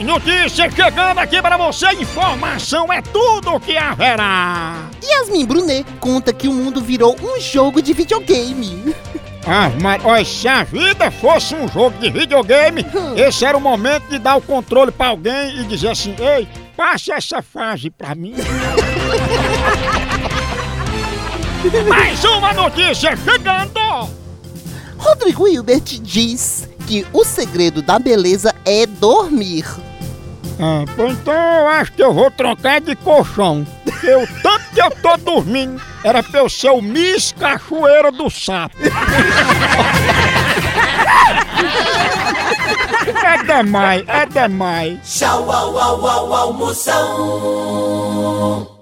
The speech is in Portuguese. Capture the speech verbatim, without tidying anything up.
Mais notícias chegando aqui para você. Informação é tudo que haverá. Yasmin Brunet conta que o mundo virou um jogo de videogame. Ah, mas olha, se a vida fosse um jogo de videogame, esse era o momento de dar o controle pra alguém e dizer assim: ei, passe essa fase pra mim. Mais uma notícia chegando. Rodrigo Hilbert diz que o segredo da beleza é dormir. Ah, pô, então eu acho que eu vou trocar de colchão. Porque o tanto que eu tô dormindo era pra eu ser o Miss Cachoeira do Sapo. É demais, é demais. Tchau, au, au, au, almoção.